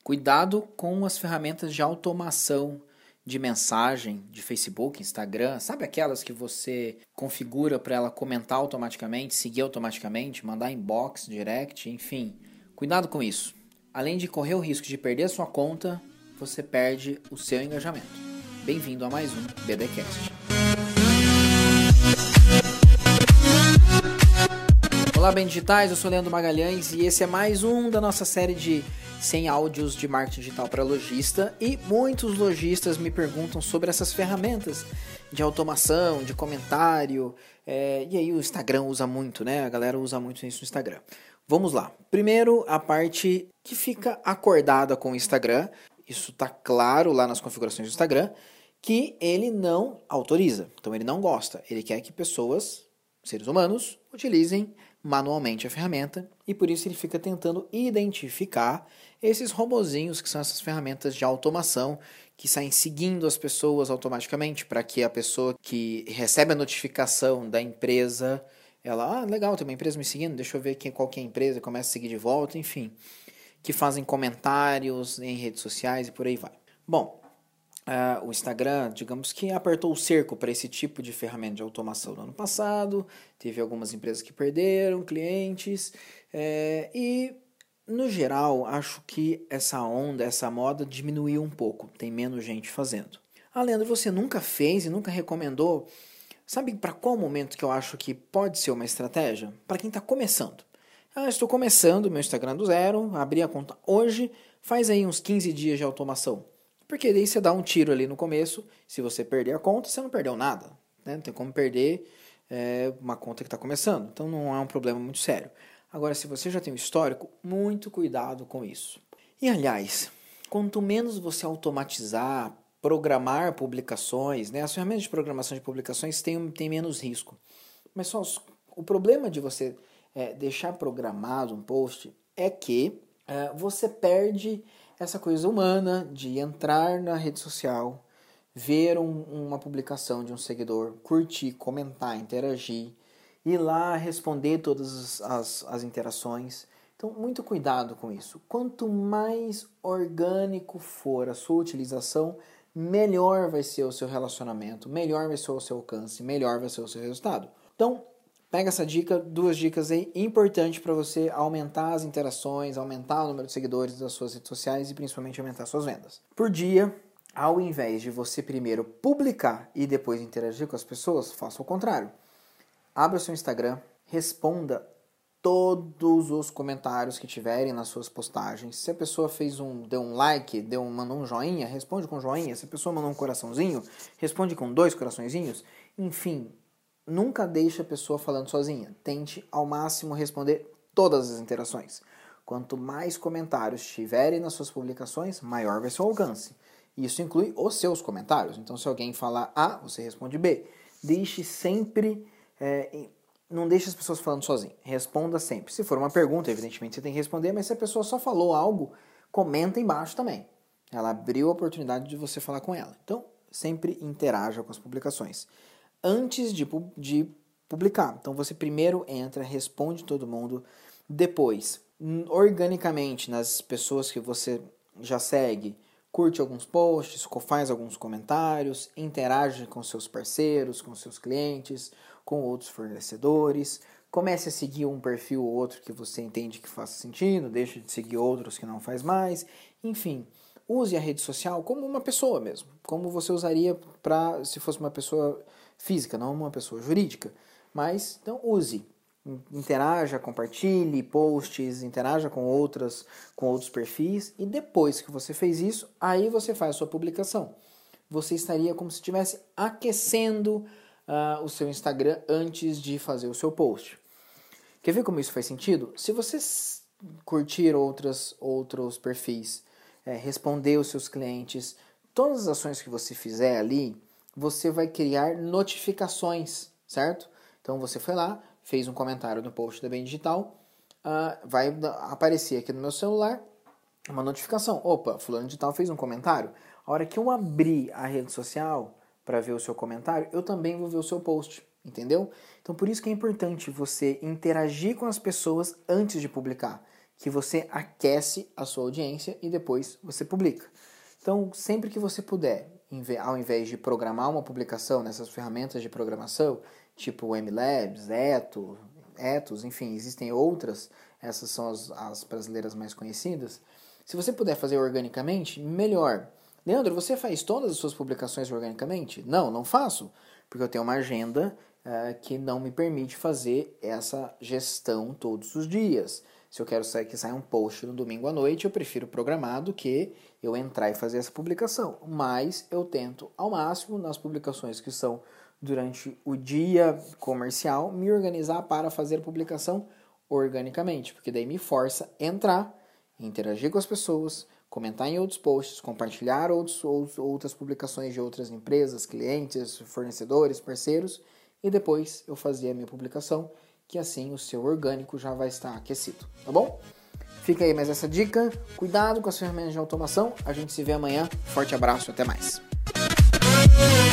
Cuidado com as ferramentas de automação de mensagem de Facebook, Instagram. Sabe aquelas que você configura para ela comentar automaticamente, seguir automaticamente, mandar inbox, direct, enfim. Cuidado com isso. Além de correr o risco de perder a sua conta, você perde o seu engajamento. Bem-vindo a mais um BDcast. Olá, bem digitais, eu sou Leandro Magalhães e esse é mais um da nossa série de 100 áudios de marketing digital para lojista, e muitos lojistas me perguntam sobre essas ferramentas de automação, de comentário, e aí o Instagram usa muito, né? A galera usa muito isso no Instagram. Vamos lá. Primeiro, a parte que fica acordada com o Instagram, isso está claro lá nas configurações do Instagram, que ele não autoriza, então ele não gosta, ele quer que pessoas, seres humanos, utilizem manualmente a ferramenta, e por isso ele fica tentando identificar esses robozinhos que são essas ferramentas de automação que saem seguindo as pessoas automaticamente, para que a pessoa que recebe a notificação da empresa, ela, legal, tem uma empresa me seguindo, deixa eu ver qual que é a empresa, começa a seguir de volta, enfim, que fazem comentários em redes sociais e por aí vai. Bom, o Instagram, digamos que apertou o cerco para esse tipo de ferramenta de automação no ano passado, teve algumas empresas que perderam clientes, e no geral acho que essa onda, essa moda diminuiu um pouco, tem menos gente fazendo. Leandro, você nunca fez e nunca recomendou? Sabe para qual momento que eu acho que pode ser uma estratégia? Para quem está começando. Estou começando meu Instagram do zero, abri a conta hoje, faz aí uns 15 dias de automação. Porque daí você dá um tiro ali no começo, se você perder a conta, você não perdeu nada. Né? Não tem como perder uma conta que está começando, então não é um problema muito sério. Agora, se você já tem um histórico, muito cuidado com isso. E aliás, quanto menos você automatizar, programar publicações, né? As ferramentas de programação de publicações têm menos risco. Mas só o problema de você deixar programado um post é que você perde essa coisa humana de entrar na rede social, ver uma publicação de um seguidor, curtir, comentar, interagir, ir lá responder todas as interações. Então, muito cuidado com isso. Quanto mais orgânico for a sua utilização, melhor vai ser o seu relacionamento, melhor vai ser o seu alcance, melhor vai ser o seu resultado. Então, pega essa dica, 2 dicas aí importantes para você aumentar as interações, aumentar o número de seguidores das suas redes sociais e principalmente aumentar suas vendas. Por dia, ao invés de você primeiro publicar e depois interagir com as pessoas, faça o contrário. Abra o seu Instagram, responda todos os comentários que tiverem nas suas postagens. Se a pessoa deu um like, mandou um joinha, responde com joinha. Se a pessoa mandou um coraçãozinho, responde com 2 coraçõezinhos. Enfim, nunca deixe a pessoa falando sozinha. Tente ao máximo responder todas as interações. Quanto mais comentários tiverem nas suas publicações, maior vai ser o alcance. Isso inclui os seus comentários. Então, se alguém falar A, você responde B. Deixe sempre... não deixe as pessoas falando sozinhas. Responda sempre. Se for uma pergunta, evidentemente você tem que responder, mas se a pessoa só falou algo, comenta embaixo também. Ela abriu a oportunidade de você falar com ela. Então, sempre interaja com as publicações antes de publicar. Então você primeiro entra, responde todo mundo, depois, organicamente, nas pessoas que você já segue, curte alguns posts, faz alguns comentários, interage com seus parceiros, com seus clientes, com outros fornecedores, comece a seguir um perfil ou outro que você entende que faça sentido, deixe de seguir outros que não faz mais, enfim. Use a rede social como uma pessoa mesmo, como você usaria se fosse uma pessoa física, não uma pessoa jurídica. Mas, então, use. Interaja, compartilhe posts, interaja com outros perfis, e depois que você fez isso, aí você faz a sua publicação. Você estaria como se estivesse aquecendo o seu Instagram antes de fazer o seu post. Quer ver como isso faz sentido? Se você curtir outros perfis, responder os seus clientes, todas as ações que você fizer ali, você vai criar notificações, certo? Então você foi lá, fez um comentário no post da Bem Digital, vai aparecer aqui no meu celular uma notificação. Opa, fulano de tal fez um comentário. A hora que eu abrir a rede social para ver o seu comentário, eu também vou ver o seu post, entendeu? Então por isso que é importante você interagir com as pessoas antes de publicar. que você aquece a sua audiência e depois você publica. Então, sempre que você puder, ao invés de programar uma publicação nessas ferramentas de programação, tipo o MLabs, Etos, enfim, existem outras, essas são as brasileiras mais conhecidas. Se você puder fazer organicamente, melhor. Leandro, você faz todas as suas publicações organicamente? Não faço, porque eu tenho uma agenda que não me permite fazer essa gestão todos os dias. Se eu quero que saia um post no domingo à noite, eu prefiro programar do que eu entrar e fazer essa publicação. Mas eu tento, ao máximo, nas publicações que são durante o dia comercial, me organizar para fazer a publicação organicamente, porque daí me força a entrar, interagir com as pessoas, comentar em outros posts, compartilhar outras publicações de outras empresas, clientes, fornecedores, parceiros, e depois eu fazer a minha publicação, que assim o seu orgânico já vai estar aquecido, tá bom? Fica aí mais essa dica, cuidado com as ferramentas de automação, a gente se vê amanhã, forte abraço, até mais!